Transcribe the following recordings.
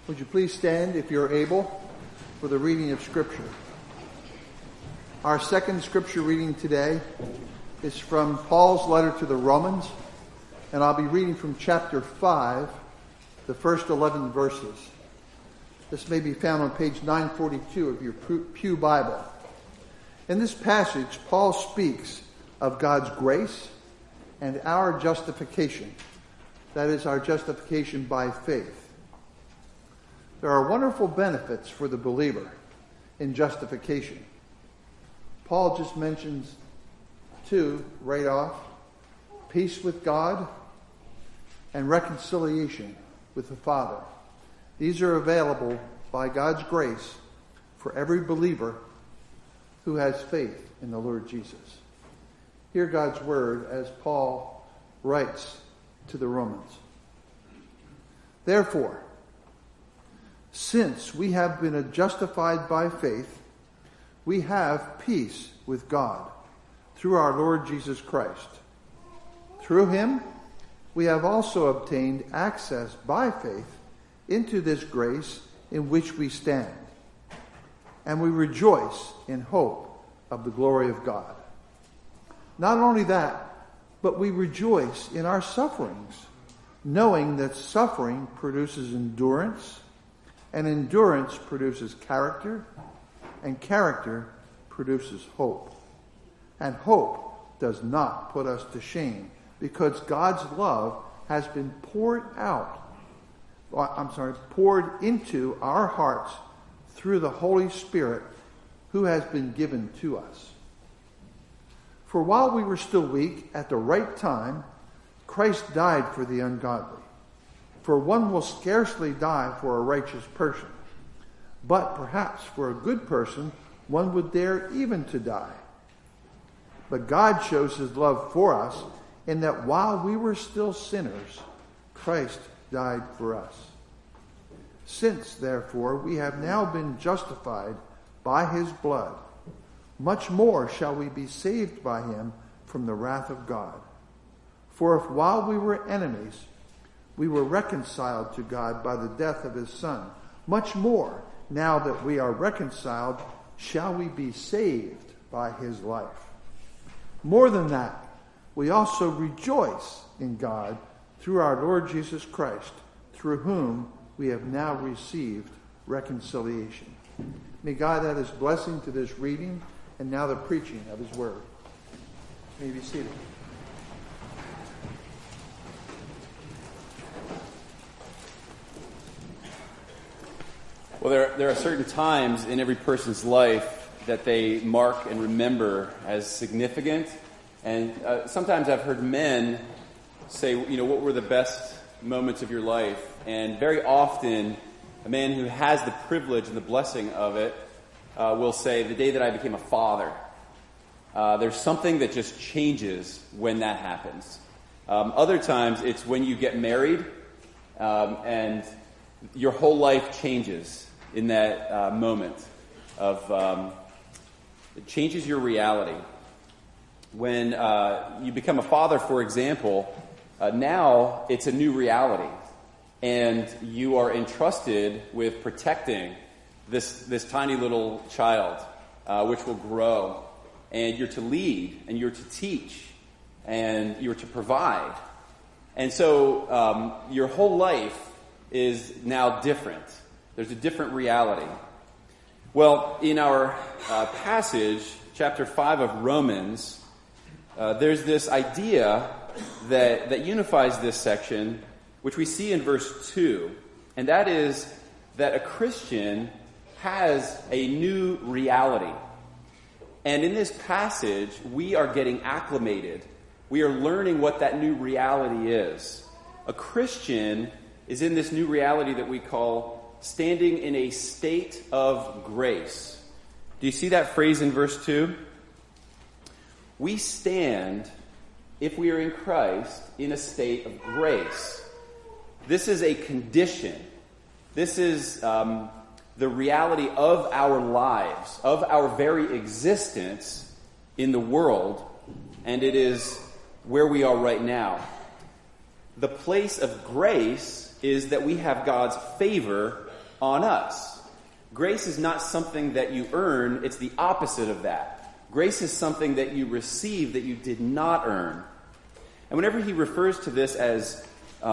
Would you please stand, if you're able, for the reading of Scripture? Our second Scripture reading today is from Paul's letter to the Romans, and I'll be reading from chapter 5, the first 11 verses. This may be found on page 942 of your Pew Bible. In this passage, Paul speaks of God's grace and our justification. That is, our justification by faith. There are wonderful benefits for the believer in justification. Paul just mentions two right off: peace with God and reconciliation with the Father. These are available by God's grace for every believer who has faith in the Lord Jesus. Hear God's word as Paul writes to the Romans. Therefore, since we have been justified by faith, we have peace with God through our Lord Jesus Christ. Through him, we have also obtained access by faith into this grace in which we stand, and we rejoice in hope of the glory of God. Not only that, but we rejoice in our sufferings, knowing that suffering produces endurance, and endurance produces character, and character produces hope. And hope does not put us to shame, because God's love has been poured into our hearts through the Holy Spirit who has been given to us. For while we were still weak, at the right time, Christ died for the ungodly. For one will scarcely die for a righteous person, but perhaps for a good person one would dare even to die. But God shows his love for us in that while we were still sinners, Christ died for us. Since, therefore, we have now been justified by his blood, much more shall we be saved by him from the wrath of God. For if while we were enemies, we were reconciled to God by the death of his Son, much more, now that we are reconciled, shall we be saved by his life. More than that, we also rejoice in God through our Lord Jesus Christ, through whom we have now received reconciliation. May God add his blessing to this reading and now the preaching of his word. May you be seated. Well, there are certain times in every person's life that they mark and remember as significant. And sometimes I've heard men say, what were the best moments of your life? And very often, a man who has the privilege and the blessing of it will say, the day that I became a father. There's something that just changes when that happens. Other times, it's when you get married and your whole life changes in that moment of it changes your reality. When you become a father, for example, now it's a new reality, and you are entrusted with protecting this tiny little child, which will grow, and you're to lead, and you're to teach, and you're to provide. And so your whole life is now different. There's a different reality. Well, in our passage, chapter 5 of Romans, there's this idea that unifies this section, which we see in verse 2, and that is that a Christian has a new reality. And in this passage, we are getting acclimated. We are learning what that new reality is. A Christian is in this new reality that we call standing in a state of grace. Do you see that phrase in verse 2? We stand, if we are in Christ, in a state of grace. This is a condition. This is the reality of our lives, of our very existence in the world, and it is where we are right now. The place of grace is that we have God's favor on us. Grace is not something that you earn, it's the opposite of that. Grace is something that you receive that you did not earn. And whenever he refers to this as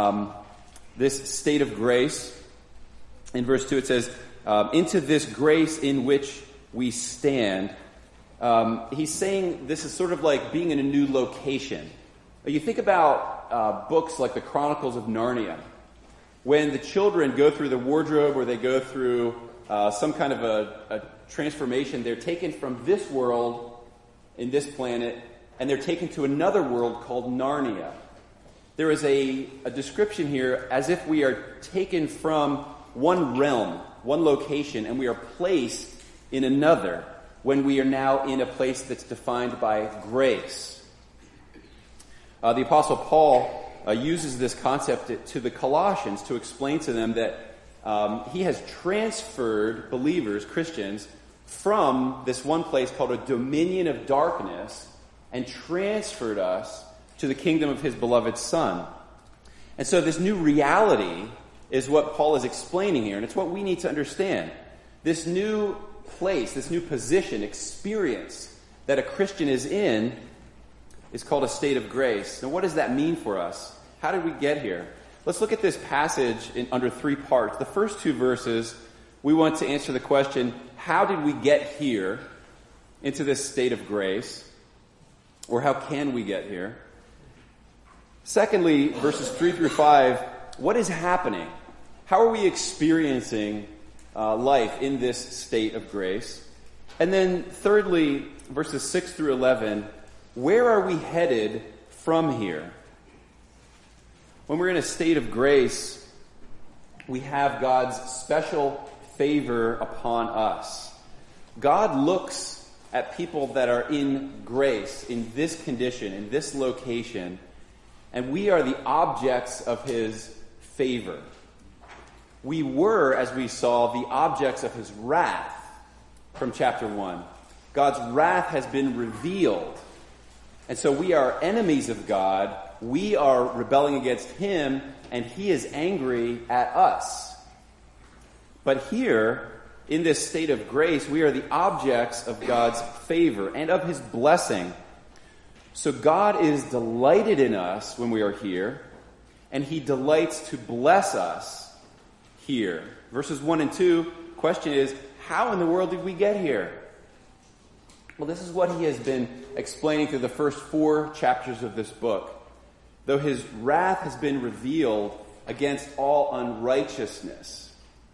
this state of grace, in verse 2 it says, into this grace in which we stand, he's saying this is sort of like being in a new location. You think about books like the Chronicles of Narnia. When the children go through the wardrobe or they go through some kind of a transformation, they're taken from this world in this planet and they're taken to another world called Narnia. There is a description here as if we are taken from one realm, one location, and we are placed in another when we are now in a place that's defined by grace. The Apostle Paul uses this concept to the Colossians to explain to them that he has transferred believers, Christians, from this one place called a dominion of darkness and transferred us to the kingdom of his beloved Son. And so this new reality is what Paul is explaining here, and it's what we need to understand. This new place, this new position, experience that a Christian is in is called a state of grace. Now, what does that mean for us? How did we get here? Let's look at this passage under three parts. The first two verses, we want to answer the question, how did we get here into this state of grace? Or how can we get here? Secondly, verses 3 through 5, what is happening? How are we experiencing life in this state of grace? And then thirdly, verses 6 through 11, where are we headed from here? When we're in a state of grace, we have God's special favor upon us. God looks at people that are in grace, in this condition, in this location, and we are the objects of his favor. We were, as we saw, the objects of his wrath from chapter 1. God's wrath has been revealed. And so we are enemies of God. We are rebelling against him, and he is angry at us. But here, in this state of grace, we are the objects of God's favor and of his blessing. So God is delighted in us when we are here, and he delights to bless us here. Verses 1 and 2, question is, how in the world did we get here? Well, this is what he has been explaining through the first 4 chapters of this book. Though his wrath has been revealed against all unrighteousness,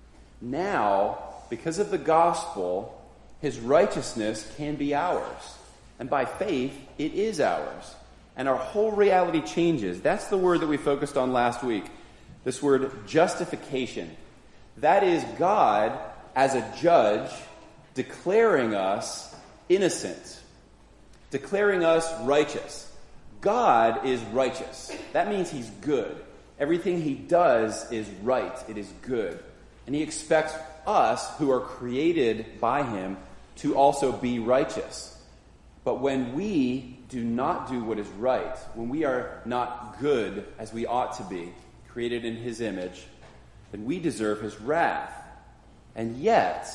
now, because of the gospel, his righteousness can be ours. And by faith, it is ours. And our whole reality changes. That's the word that we focused on last week. This word, justification. That is God, as a judge, declaring us innocent. Declaring us righteous. God is righteous. That means he's good. Everything he does is right. It is good. And he expects us, who are created by him, to also be righteous. But when we do not do what is right, when we are not good as we ought to be, created in his image, then we deserve his wrath. And yet,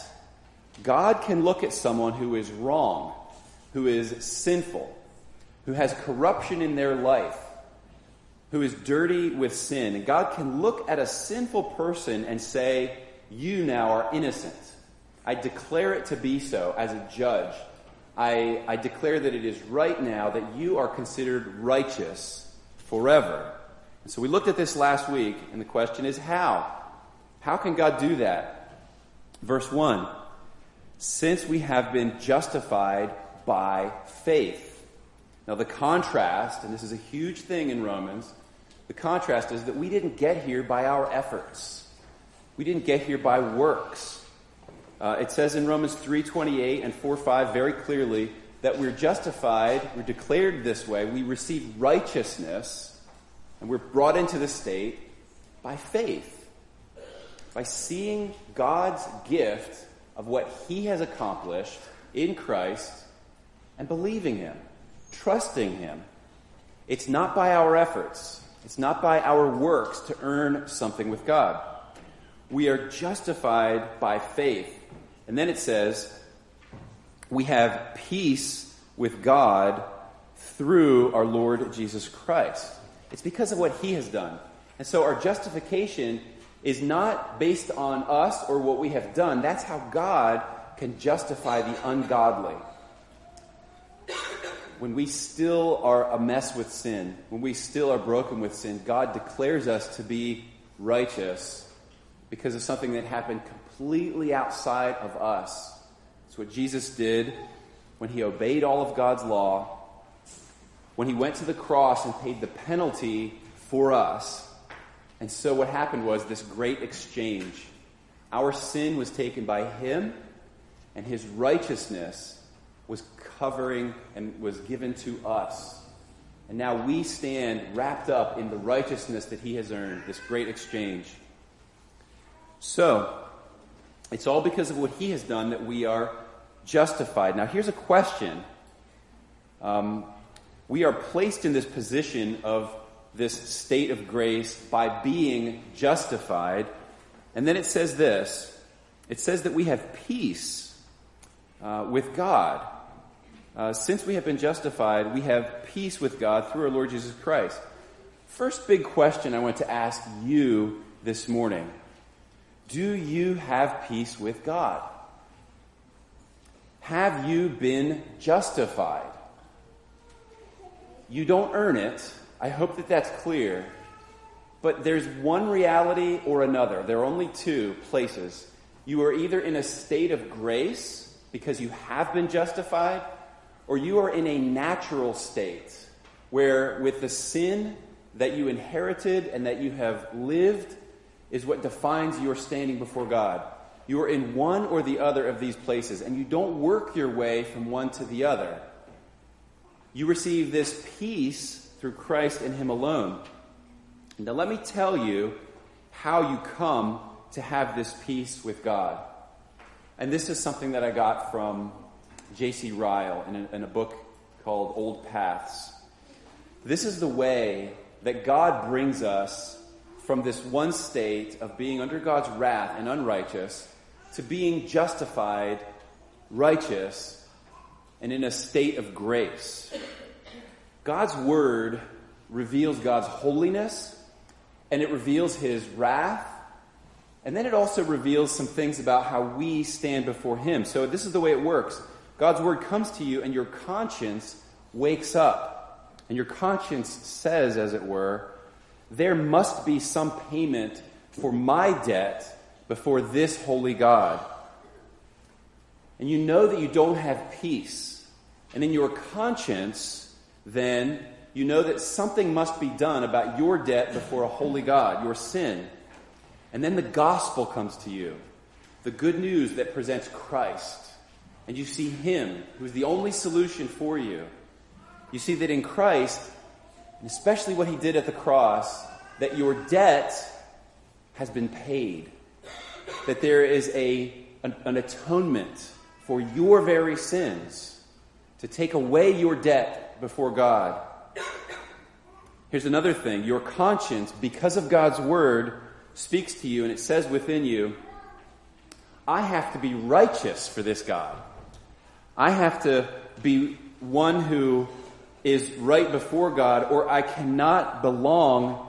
God can look at someone who is wrong, who is sinful, who has corruption in their life, who is dirty with sin. And God can look at a sinful person and say, you now are innocent. I declare it to be so as a judge. I declare that it is right now that you are considered righteous forever. And so we looked at this last week, and the question is how? How can God do that? Verse 1, since we have been justified by faith. Now the contrast, and this is a huge thing in Romans, the contrast is that we didn't get here by our efforts. We didn't get here by works. It says in Romans 3:28 and 4:5 very clearly that we're justified, we're declared this way, we receive righteousness, and we're brought into the state by faith. By seeing God's gift of what he has accomplished in Christ and believing him, trusting him. It's not by our efforts. It's not by our works to earn something with God. We are justified by faith. And then it says, we have peace with God through our Lord Jesus Christ. It's because of what he has done. And so our justification is not based on us or what we have done. That's how God can justify the ungodly. When we still are a mess with sin, when we still are broken with sin, God declares us to be righteous because of something that happened completely outside of us. It's what Jesus did when he obeyed all of God's law, when he went to the cross and paid the penalty for us. And so what happened was this great exchange. Our sin was taken by him, and his righteousness was covering and was given to us. And now we stand wrapped up in the righteousness that he has earned, this great exchange. So, it's all because of what he has done that we are justified. Now, here's a question. We are placed in this position of this state of grace by being justified. And then it says this. It says that we have peace with God. Since we have been justified, we have peace with God through our Lord Jesus Christ. First big question I want to ask you this morning. Do you have peace with God? Have you been justified? You don't earn it. I hope that that's clear. But there's one reality or another. There are only two places. You are either in a state of grace because you have been justified, or you are in a natural state where with the sin that you inherited and that you have lived is what defines your standing before God. You are in one or the other of these places, and you don't work your way from one to the other. You receive this peace through Christ and him alone. Now let me tell you how you come to have this peace with God. And this is something that I got from J.C. Ryle in a book called Old Paths. This is the way that God brings us from this one state of being under God's wrath and unrighteous to being justified, righteous, and in a state of grace. God's word reveals God's holiness, and it reveals his wrath, and then it also reveals some things about how we stand before him. So this is the way it works. God's word comes to you, and your conscience wakes up. And your conscience says, as it were, there must be some payment for my debt before this holy God. And you know that you don't have peace. And in your conscience, then, you know that something must be done about your debt before a holy God, your sin. And then the gospel comes to you, the good news that presents Christ. And you see him, who is the only solution for you. You see that in Christ, and especially what he did at the cross, that your debt has been paid. That there is an atonement for your very sins to take away your debt before God. Here's another thing. Your conscience, because of God's word, speaks to you, and it says within you, I have to be righteous for this God. I have to be one who is right before God, or I cannot belong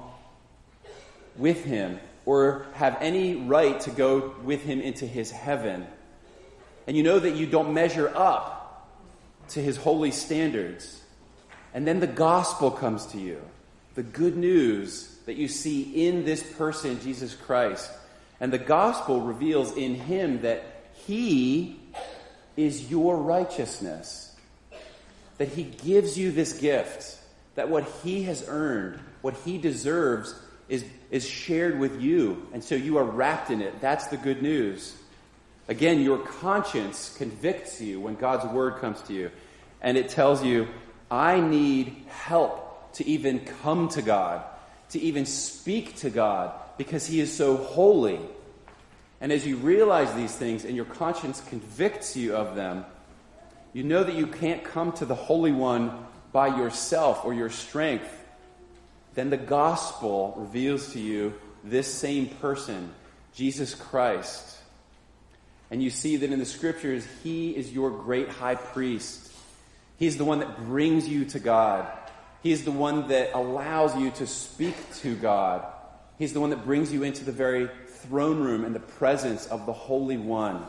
with him or have any right to go with him into his heaven. And you know that you don't measure up to his holy standards. And then the gospel comes to you, the good news that you see in this person, Jesus Christ. And the gospel reveals in him that he is your righteousness. That he gives you this gift. That what he has earned, what he deserves, is shared with you. And so you are wrapped in it. That's the good news. Again, your conscience convicts you when God's word comes to you. And it tells you, I need help to even come to God, to even speak to God, because he is so holy. And as you realize these things and your conscience convicts you of them, you know that you can't come to the Holy One by yourself or your strength. Then the gospel reveals to you this same person, Jesus Christ. And you see that in the Scriptures, he is your great high priest. He's the one that brings you to God. He's the one that allows you to speak to God. He's the one that brings you into the very throne room and the presence of the Holy One.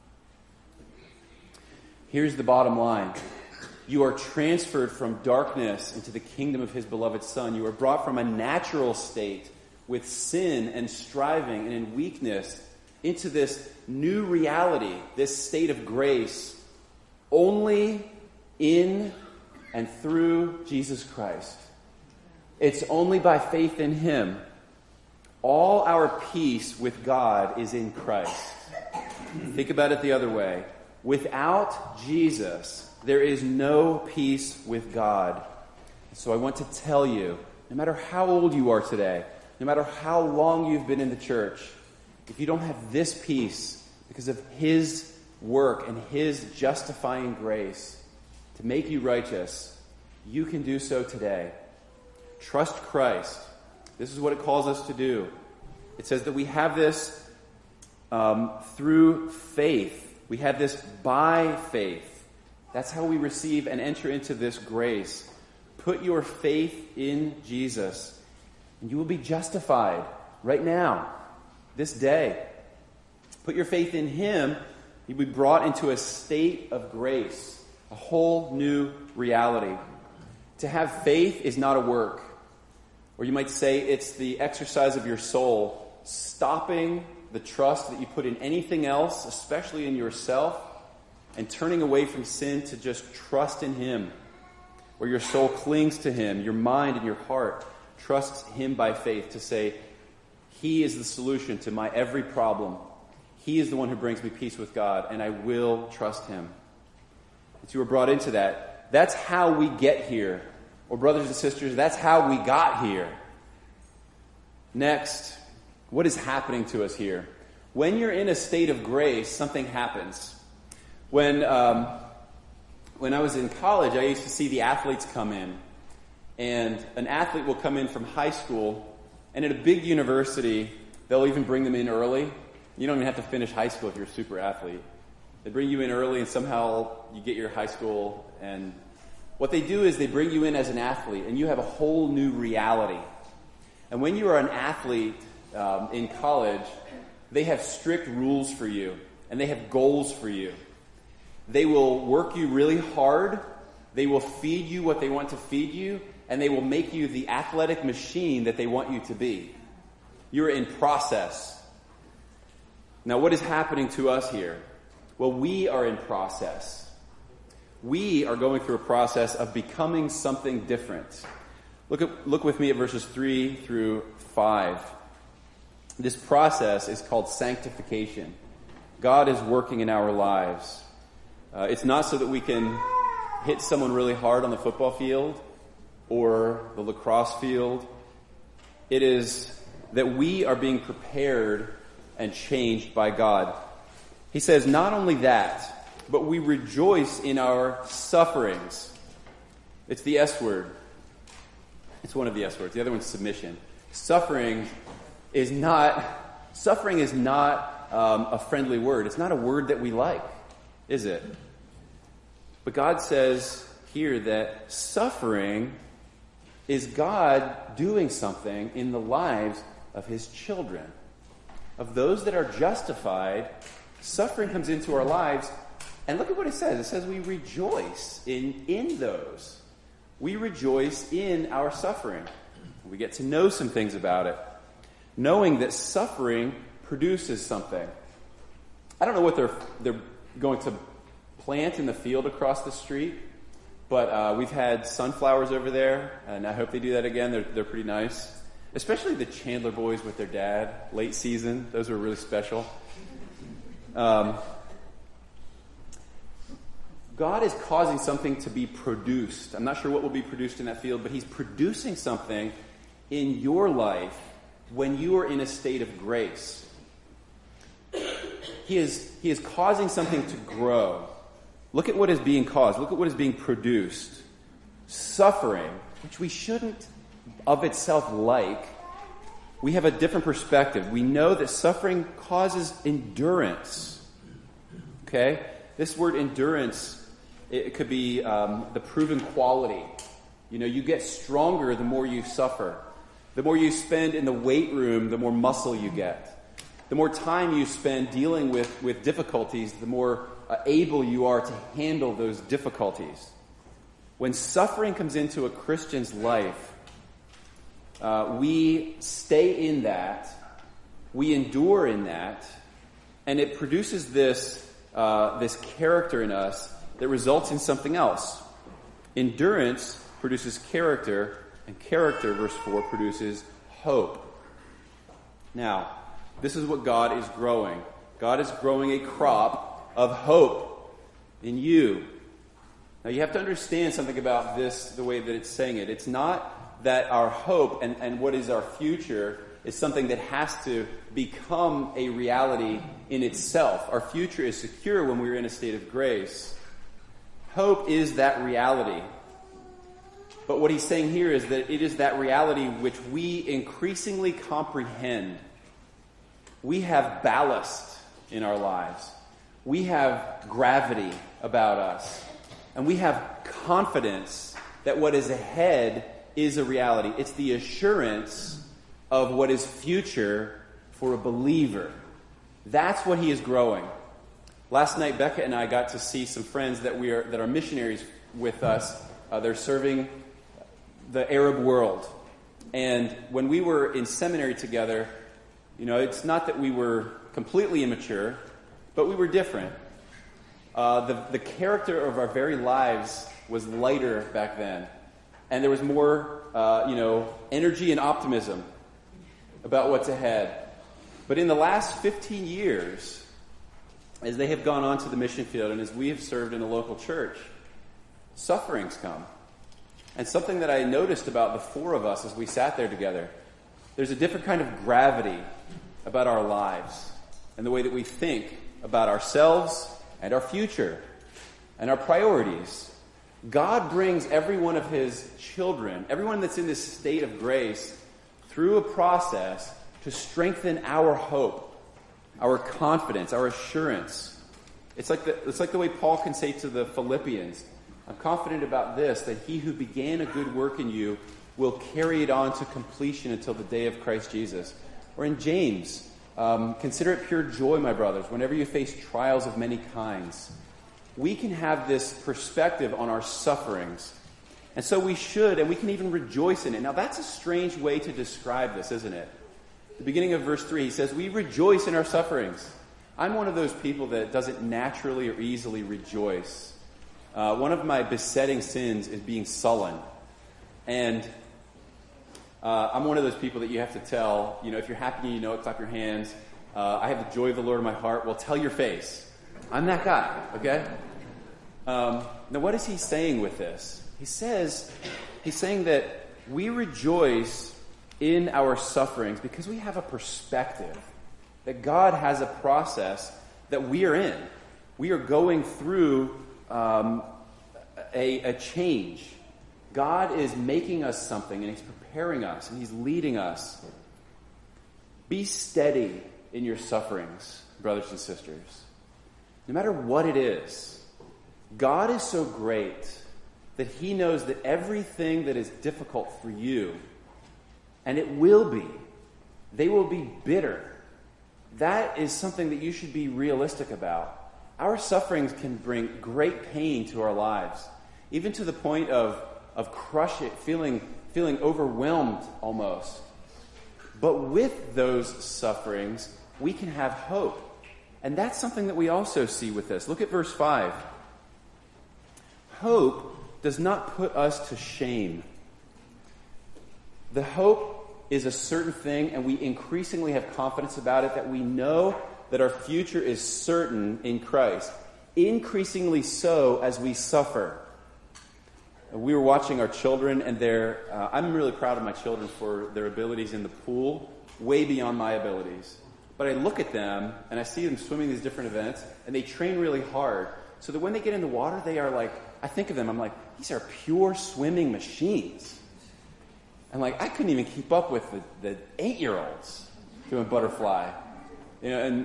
Here's the bottom line. You are transferred from darkness into the kingdom of his beloved Son. You are brought from a natural state with sin and striving and in weakness into this new reality, this state of grace, only in and through Jesus Christ. It's only by faith in him. All our peace with God is in Christ. Think about it the other way. Without Jesus, there is no peace with God. So I want to tell you, no matter how old you are today, no matter how long you've been in the church, if you don't have this peace because of his work and his justifying grace to make you righteous, you can do so today. Trust Christ. This is what it calls us to do. It says that we have this through faith. We have this by faith. That's how we receive and enter into this grace. Put your faith in Jesus, and you will be justified right now, this day. Put your faith in him, you'll be brought into a state of grace, a whole new reality. To have faith is not a work, or you might say it's the exercise of your soul, stopping the trust that you put in anything else, especially in yourself, and turning away from sin to just trust in him, where your soul clings to him, your mind and your heart trusts him by faith to say, he is the solution to my every problem. He is the one who brings me peace with God, and I will trust him. As you were brought into that, that's how we get here. Or brothers and sisters, that's how we got here. Next, what is happening to us here? When you're in a state of grace, something happens. When I was in college, I used to see the athletes come in. And an athlete will come in from high school, and at a big university, they'll even bring them in early. You don't even have to finish high school if you're a super athlete. They bring you in early, and somehow you get your high school. And what they do is they bring you in as an athlete, and you have a whole new reality. And when you are an athlete in college, they have strict rules for you, and they have goals for you. They will work you really hard. They will feed you what they want to feed you, and they will make you the athletic machine that they want you to be. You're in process. Now, what is happening to us here? Well, we are in process. We are going through a process of becoming something different. Look with me at verses 3 through 5. This process is called sanctification. God is working in our lives. It's not so that we can hit someone really hard on the football field or the lacrosse field. It is that we are being prepared and changed by God. He says, not only that, but we rejoice in our sufferings. It's the S word. It's one of the S words. The other one's submission. Suffering is not a friendly word. It's not a word that we like, is it? But God says here that suffering is God doing something in the lives of his children. Of those that are justified, suffering comes into our lives. And look at what it says. It says we rejoice in those. We rejoice in our suffering. We get to know some things about it. Knowing that suffering produces something. I don't know what they're going to plant in the field across the street, but we've had sunflowers over there, and I hope they do that again. They're pretty nice. Especially the Chandler boys with their dad, late season. Those were really special. God is causing something to be produced. I'm not sure what will be produced in that field, but he's producing something in your life when you are in a state of grace. He is causing something to grow. Look at what is being caused. Look at what is being produced. Suffering, which we shouldn't of itself like, we have a different perspective. We know that suffering causes endurance. Okay? This word endurance, it could be the proven quality. You get stronger the more you suffer. The more you spend in the weight room, the more muscle you get. The more time you spend dealing with difficulties, the more able you are to handle those difficulties. When suffering comes into a Christian's life, we stay in that, we endure in that, and it produces this character in us that results in something else. Endurance produces character, and character, verse 4, produces hope. Now, this is what God is growing. God is growing a crop of hope in you. Now, you have to understand something about this, the way that it's saying it. It's not that our hope and what is our future is something that has to become a reality in itself. Our future is secure when we're in a state of grace. Hope is that reality. But what he's saying here is that it is that reality which we increasingly comprehend. We have ballast in our lives. We have gravity about us. And we have confidence that what is ahead is a reality. It's the assurance of what is future for a believer. That's what he is growing. Last night, Becca and I got to see some friends that are missionaries with us. They're serving the Arab world. And when we were in seminary together, it's not that we were completely immature, but we were different. The character of our very lives was lighter back then. And there was more, energy and optimism about what's ahead. But in the last 15 years, as they have gone on to the mission field and as we have served in a local church, sufferings come. And something that I noticed about the four of us as we sat there together, there's a different kind of gravity about our lives and the way that we think about ourselves and our future and our priorities. God brings every one of his children, everyone that's in this state of grace, through a process to strengthen our hope, our confidence, our assurance. It's like the way Paul can say to the Philippians, I'm confident about this, that he who began a good work in you will carry it on to completion until the day of Christ Jesus. Or in James, consider it pure joy, my brothers, whenever you face trials of many kinds. We can have this perspective on our sufferings. And so we should, and we can even rejoice in it. Now that's a strange way to describe this, isn't it? The beginning of verse 3, he says, we rejoice in our sufferings. I'm one of those people that doesn't naturally or easily rejoice. One of my besetting sins is being sullen. And I'm one of those people that you have to tell, if you're happy and you know it, clap your hands. I have the joy of the Lord in my heart. Well, tell your face. I'm that guy, okay? Now, what is he saying with this? He's saying that we rejoice in our sufferings because we have a perspective that God has a process that we are in. We are going through a change. God is making us something, and he's preparing us, and he's leading us. Be steady in your sufferings, brothers and sisters. No matter what it is, God is so great that he knows that everything that is difficult for you, and it will be, they will be bitter. That is something that you should be realistic about. Our sufferings can bring great pain to our lives, even to the point of feeling overwhelmed almost. But with those sufferings, we can have hope. And that's something that we also see with this. Look at verse 5. Hope does not put us to shame. The hope is a certain thing, and we increasingly have confidence about it, that we know that our future is certain in Christ. Increasingly so as we suffer. We were watching our children, and I'm really proud of my children for their abilities in the pool, way beyond my abilities. But I look at them, and I see them swimming these different events, and they train really hard. So that when they get in the water, they are like, I think of them, I'm like, these are pure swimming machines. And I couldn't even keep up with the 8-year-olds doing butterfly. And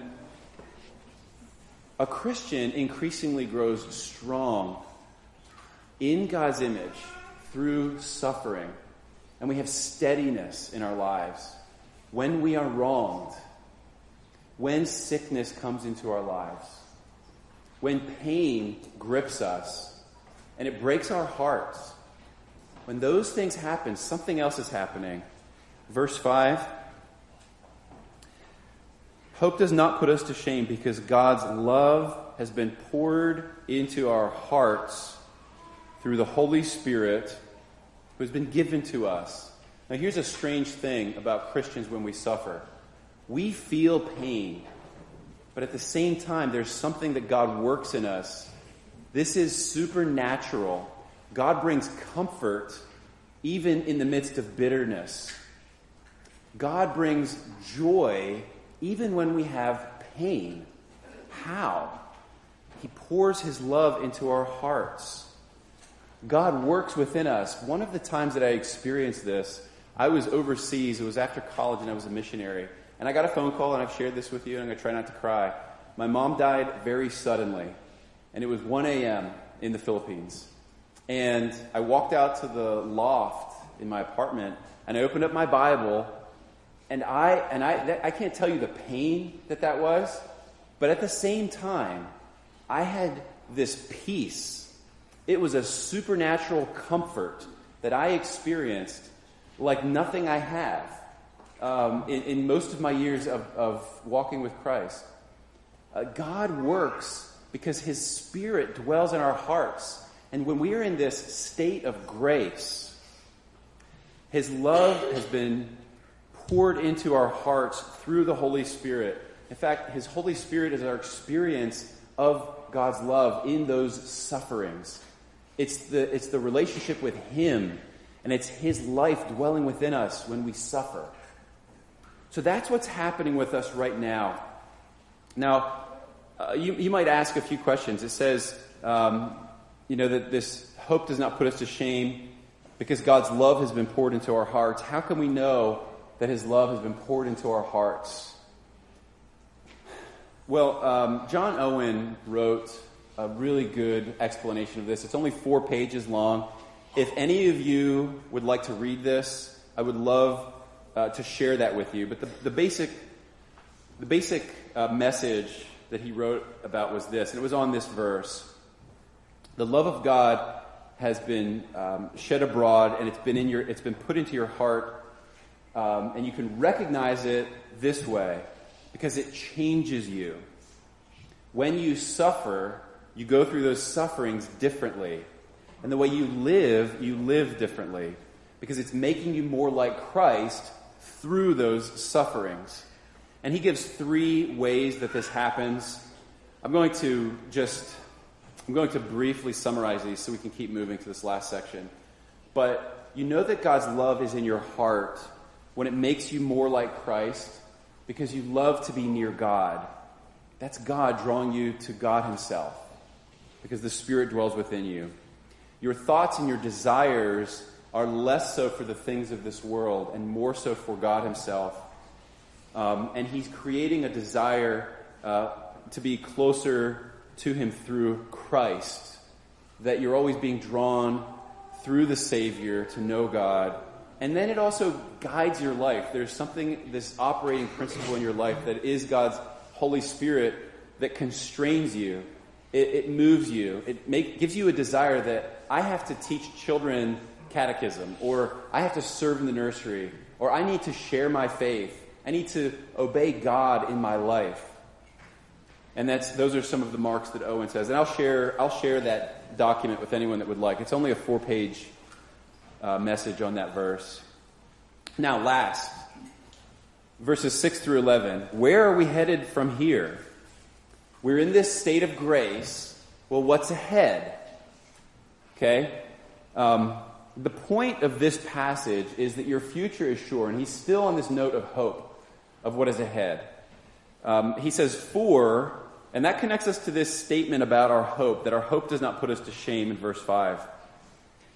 a Christian increasingly grows strong in God's image through suffering. And we have steadiness in our lives when we are wronged, when sickness comes into our lives, when pain grips us and it breaks our hearts. When those things happen, something else is happening. Verse 5, hope does not put us to shame because God's love has been poured into our hearts through the Holy Spirit who has been given to us. Now here's a strange thing about Christians when we suffer. We feel pain, but at the same time there's something that God works in us. This is supernatural. God brings comfort even in the midst of bitterness. God brings joy even when we have pain. How? He pours his love into our hearts. God works within us. One of the times that I experienced this, I was overseas. It was after college and I was a missionary. And I got a phone call, and I've shared this with you, and I'm going to try not to cry. My mom died very suddenly, and it was 1 a.m. in the Philippines. And I walked out to the loft in my apartment, and I opened up my Bible, and I can't tell you the pain that was, but at the same time, I had this peace. It was a supernatural comfort that I experienced like nothing I have in most of my years of walking with Christ. God works because his Spirit dwells in our hearts. And when we are in this state of grace, his love has been poured into our hearts through the Holy Spirit. In fact, his Holy Spirit is our experience of God's love in those sufferings. It's the relationship with him, and it's his life dwelling within us when we suffer. So that's what's happening with us right now. Now, you might ask a few questions. It says, that this hope does not put us to shame because God's love has been poured into our hearts. How can we know that his love has been poured into our hearts? Well, John Owen wrote a really good explanation of this. It's only 4 pages long. If any of you would like to read this, I would love to share that with you. But the basic message that he wrote about was this, and it was on this verse. The love of God has been shed abroad, and it's been put into your heart, and you can recognize it this way because it changes you. When you suffer, you go through those sufferings differently, and the way you live differently because it's making you more like Christ through those sufferings. And he gives 3 ways that this happens. I'm going to briefly summarize these so we can keep moving to this last section. But you know that God's love is in your heart when it makes you more like Christ because you love to be near God. That's God drawing you to God himself because the Spirit dwells within you. Your thoughts and your desires are less so for the things of this world and more so for God himself. And he's creating a desire to be closer to him through Christ, that you're always being drawn through the Savior to know God. And then it also guides your life. There's this operating principle in your life that is God's Holy Spirit that constrains you. It moves you. It gives you a desire that I have to teach children catechism, or I have to serve in the nursery, or I need to share my faith. I need to obey God in my life. And those are some of the marks that Owen says. And I'll share that document with anyone that would like. It's only a 4-page message on that verse. Now, last, verses 6 through 11. Where are we headed from here? We're in this state of grace. Well, what's ahead? Okay? The point of this passage is that your future is sure. And he's still on this note of hope, of what is ahead. He says, and that connects us to this statement about our hope, that our hope does not put us to shame in verse 5.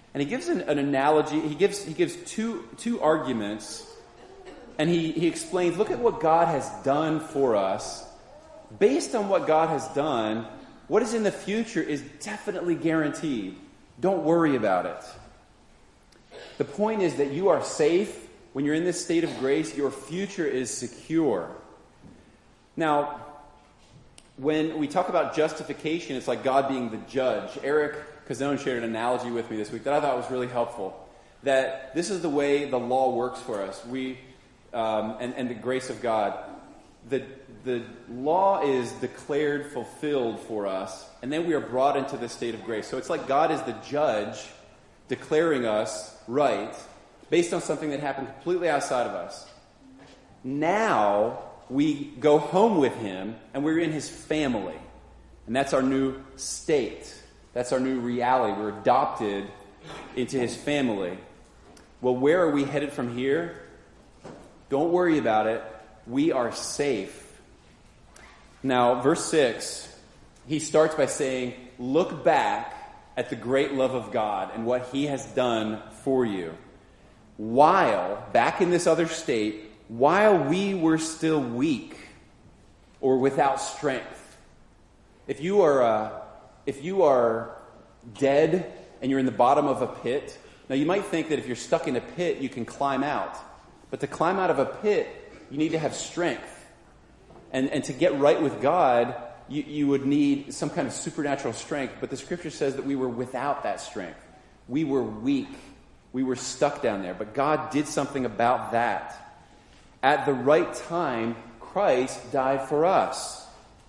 And he gives an analogy. He gives two arguments, and he explains, look at what God has done for us. Based on what God has done, what is in the future is definitely guaranteed. Don't worry about it. The point is that you are safe. When you're in this state of grace, your future is secure. Now, when we talk about justification, it's like God being the judge. Eric Cazone shared an analogy with me this week that I thought was really helpful. That this is the way the law works for us. And the grace of God. The law is declared fulfilled for us, and then we are brought into this state of grace. So it's like God is the judge declaring us right based on something that happened completely outside of us. Now we go home with him, and we're in his family. And that's our new state. That's our new reality. We're adopted into his family. Well, where are we headed from here? Don't worry about it. We are safe. Now, verse 6, he starts by saying, look back at the great love of God and what he has done for you. While, back in this other state, while we were still weak or without strength. If you are dead and you're in the bottom of a pit, now you might think that if you're stuck in a pit, you can climb out. But to climb out of a pit, you need to have strength. And to get right with God, you would need some kind of supernatural strength. But the scripture says that we were without that strength. We were weak. We were stuck down there. But God did something about that. At the right time, Christ died for us.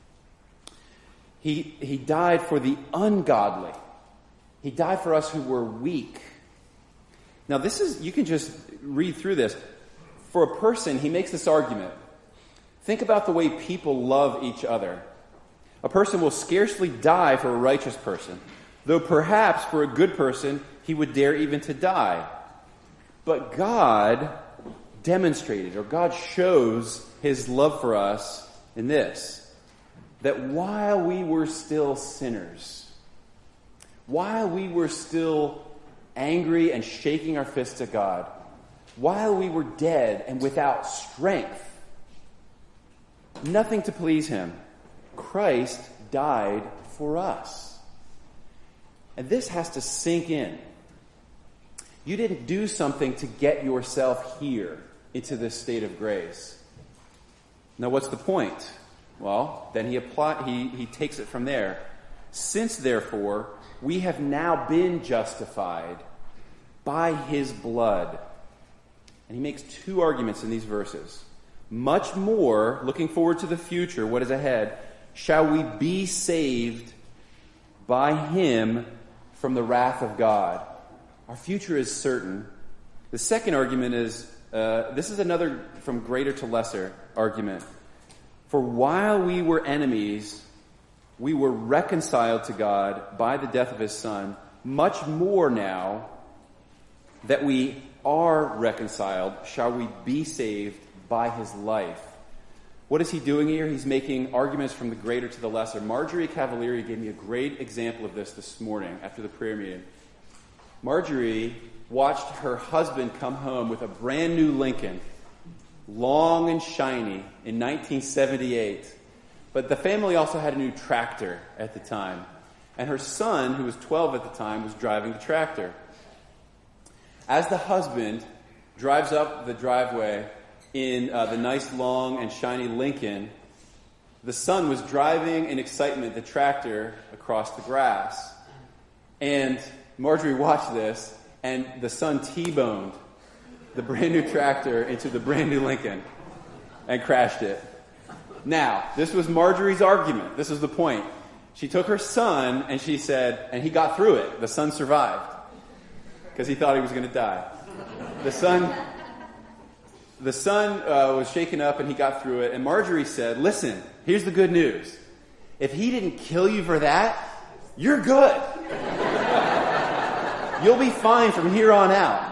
He died for the ungodly. He died for us who were weak. Now you can just read through this. For a person, he makes this argument. Think about the way people love each other. A person will scarcely die for a righteous person, though perhaps for a good person he would dare even to die. But God demonstrated, or God shows his love for us in this, that while we were still sinners, while we were still angry and shaking our fists at God, while we were dead and without strength, nothing to please him, Christ died for us. And this has to sink in. You didn't do something to get yourself here into this state of grace. Now what's the point? Well, then he takes it from there. Since therefore we have now been justified by his blood. And he makes two arguments in these verses. Much more, looking forward to the future, what is ahead, shall we be saved by him from the wrath of God. Our future is certain. The second argument is, this is another from greater to lesser argument. For while we were enemies, we were reconciled to God by the death of his Son. Much more now that we are reconciled, shall we be saved by his life. What is he doing here? He's making arguments from the greater to the lesser. Marjorie Cavalieri gave me a great example of this morning after the prayer meeting. Marjorie watched her husband come home with a brand new Lincoln, long and shiny, in 1978. But the family also had a new tractor at the time. And her son, who was 12 at the time, was driving the tractor. As the husband drives up the driveway in the nice, long, and shiny Lincoln, the son was driving in excitement the tractor across the grass. And Marjorie watched this, and the son T-boned the brand new tractor into the brand new Lincoln and crashed it. Now, this was Marjorie's argument. This is the point. She took her son, and she said, and he got through it. The son survived because he thought he was going to die. The son was shaken up, and he got through it. And Marjorie said, listen, here's the good news. If he didn't kill you for that, you're good. You'll be fine from here on out.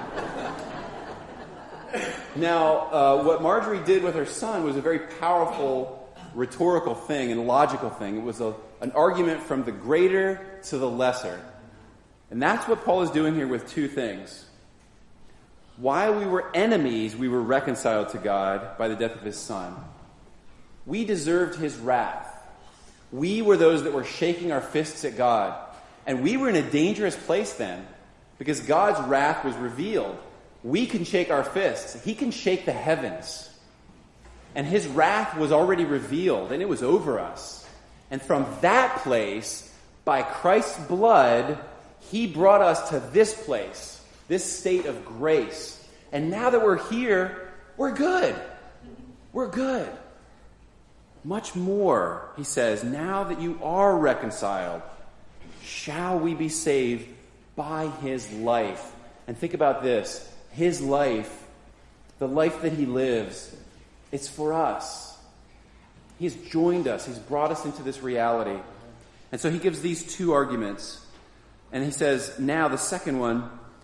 Now, what Marjorie did with her son was a very powerful rhetorical thing and logical thing. It was an argument from the greater to the lesser. And that's what Paul is doing here with two things. While we were enemies, we were reconciled to God by the death of his Son. We deserved his wrath. We were those that were shaking our fists at God. And we were in a dangerous place then, because God's wrath was revealed. We can shake our fists. He can shake the heavens. And his wrath was already revealed, and it was over us. And from that place, by Christ's blood, he brought us to this place, this state of grace. And now that we're here, we're good. We're good. Much more, he says, now that you are reconciled, shall we be saved by his life. And think about this. His life, the life that he lives, it's for us. He's joined us. He's brought us into this reality. And so he gives these two arguments. And he says, now the second one,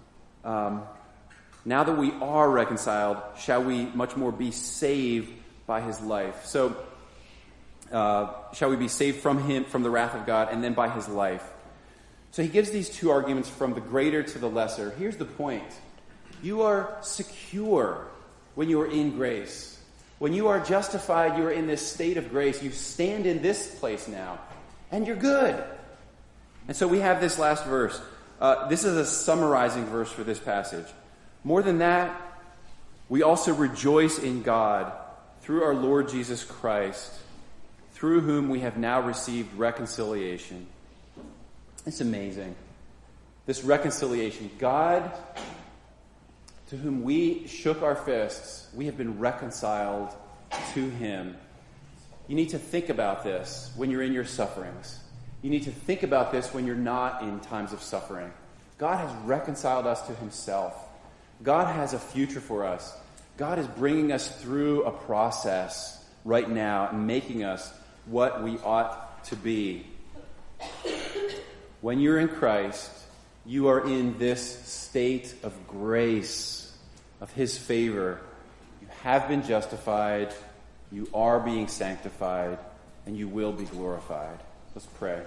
now that we are reconciled, shall we much more be saved by his life? So, shall we be saved from him, from the wrath of God, and then by his life? So he gives these two arguments from the greater to the lesser. Here's the point. You are secure when you are in grace. When you are justified, you are in this state of grace. You stand in this place now, and you're good. And so we have this last verse. This is a summarizing verse for this passage. More than that, we also rejoice in God through our Lord Jesus Christ, through whom we have now received reconciliation. It's amazing. This reconciliation. God, to whom we shook our fists, we have been reconciled to him. You need to think about this when you're in your sufferings. You need to think about this when you're not in times of suffering. God has reconciled us to himself. God has a future for us. God is bringing us through a process right now and making us what we ought to be. When you're in Christ, you are in this state of grace, of his favor. You have been justified, you are being sanctified, and you will be glorified. Let's pray.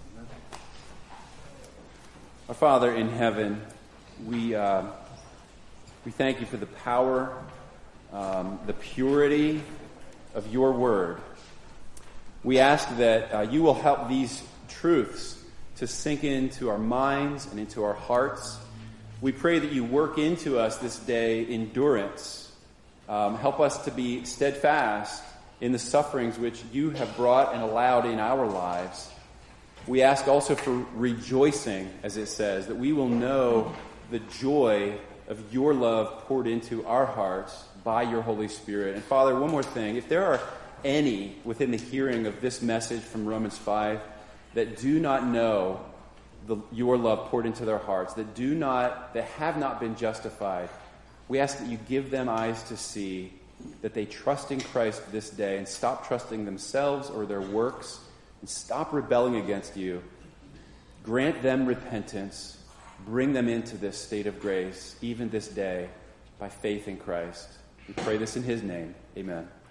Our Father in heaven, we thank you for the power, the purity of your word. We ask that you will help these truths to sink into our minds and into our hearts. We pray that you work into us this day endurance. Help us to be steadfast in the sufferings which you have brought and allowed in our lives. We ask also for rejoicing, as it says, that we will know the joy of your love poured into our hearts by your Holy Spirit. And Father, one more thing. If there are any within the hearing of this message from Romans 5 that do not know your love poured into their hearts, that have not been justified, we ask that you give them eyes to see, that they trust in Christ this day and stop trusting themselves or their works and stop rebelling against you. Grant them repentance. Bring them into this state of grace, even this day, by faith in Christ. We pray this in his name. Amen.